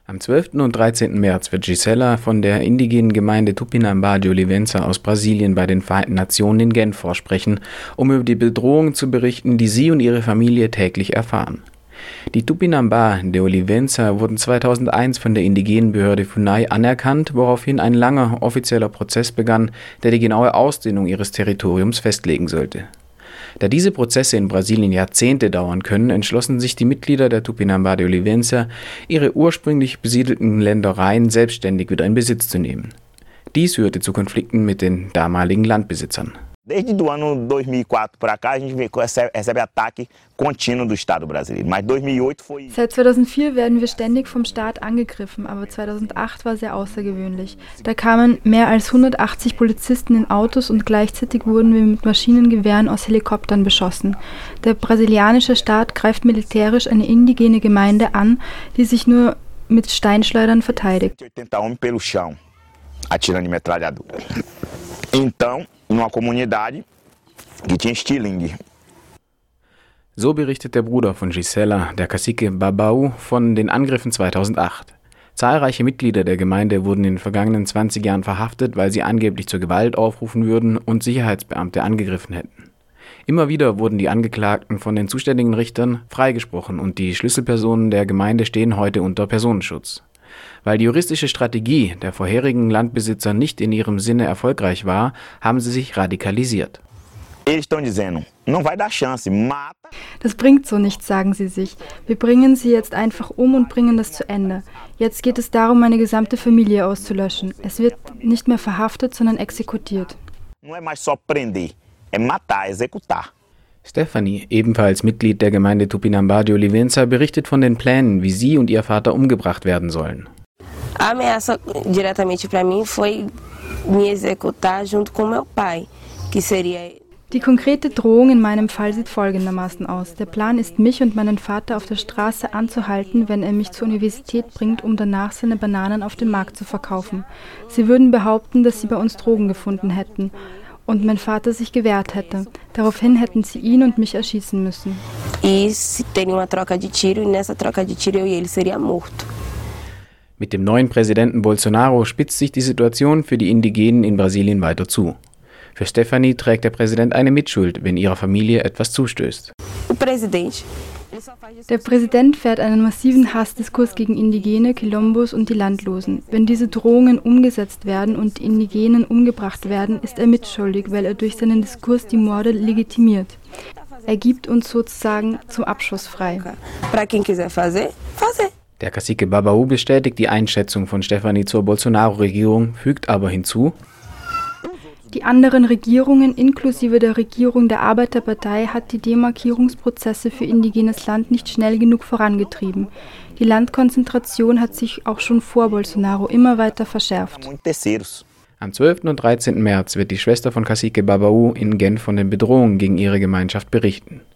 Am 12. und 13. März wird Gisela von der indigenen Gemeinde Tupinambá de Olivença aus Brasilien bei den Vereinten Nationen in Genf vorsprechen, um über die Bedrohungen zu berichten, die sie und ihre Familie täglich erfahren. Die Tupinambá de Olivença wurden 2001 von der indigenen Behörde FUNAI anerkannt, woraufhin ein langer offizieller Prozess begann, der die genaue Ausdehnung ihres Territoriums festlegen sollte. Da diese Prozesse in Brasilien Jahrzehnte dauern können, entschlossen sich die Mitglieder der Tupinambá de Olivença, ihre ursprünglich besiedelten Ländereien selbstständig wieder in Besitz zu nehmen. Dies führte zu Konflikten mit den damaligen Landbesitzern. Desde do ano 2004 para cá, a gente recebe ataque contínuo do Estado brasileiro. Mas 2008 foi. Seit 2004 werden wir ständig vom Staat angegriffen, aber 2008 war sehr außergewöhnlich. Da kamen mehr als 180 Polizisten in Autos und gleichzeitig wurden wir mit Maschinengewehren aus Helikoptern beschossen. Der brasilianische Staat greift militärisch eine indigene Gemeinde an, die sich nur mit Steinschleudern verteidigt. 80 homens pelo chão, atirando de metralhadora. Então, numa comunidade que tinha estilingue. So berichtet der Bruder von Gisela, der Cacique Babau, von den Angriffen 2008. Zahlreiche Mitglieder der Gemeinde wurden in den vergangenen 20 Jahren verhaftet, weil sie angeblich zur Gewalt aufrufen würden und Sicherheitsbeamte angegriffen hätten. Immer wieder wurden die Angeklagten von den zuständigen Richtern freigesprochen und die Schlüsselpersonen der Gemeinde stehen heute unter Personenschutz. Weil die juristische Strategie der vorherigen Landbesitzer nicht in ihrem Sinne erfolgreich war, haben sie sich radikalisiert. Das bringt so nichts, sagen sie sich. Wir bringen sie jetzt einfach um und bringen das zu Ende. Jetzt geht es darum, eine gesamte Familie auszulöschen. Es wird nicht mehr verhaftet, sondern exekutiert. Stephanie, ebenfalls Mitglied der Gemeinde Tupinambá de Olivença, berichtet von den Plänen, wie sie und ihr Vater umgebracht werden sollen. A ameaça diretamente para mim foi me executar junto com meu pai, que seria. Die konkrete Drohung in meinem Fall sieht folgendermaßen aus. Der Plan ist, mich und meinen Vater auf der Straße anzuhalten, wenn er mich zur Universität bringt, um danach seine Bananen auf dem Markt zu verkaufen. Sie würden behaupten, dass sie bei uns Drogen gefunden hätten und mein Vater sich gewehrt hätte. Daraufhin hätten sie ihn und mich erschießen müssen. Mit dem neuen Präsidenten Bolsonaro spitzt sich die Situation für die Indigenen in Brasilien weiter zu. Für Stephanie trägt der Präsident eine Mitschuld, wenn ihrer Familie etwas zustößt. Der Präsident fährt einen massiven Hassdiskurs gegen Indigene, Quilombos und die Landlosen. Wenn diese Drohungen umgesetzt werden und die Indigenen umgebracht werden, ist er mitschuldig, weil er durch seinen Diskurs die Morde legitimiert. Er gibt uns sozusagen zum Abschuss frei. Der Cacique Babau bestätigt die Einschätzung von Stephanie zur Bolsonaro-Regierung, fügt aber hinzu: Die anderen Regierungen, inklusive der Regierung der Arbeiterpartei, hat die Demarkierungsprozesse für indigenes Land nicht schnell genug vorangetrieben. Die Landkonzentration hat sich auch schon vor Bolsonaro immer weiter verschärft. Am 12. und 13. März wird die Schwester von Cacique Babau in Genf von den Bedrohungen gegen ihre Gemeinschaft berichten.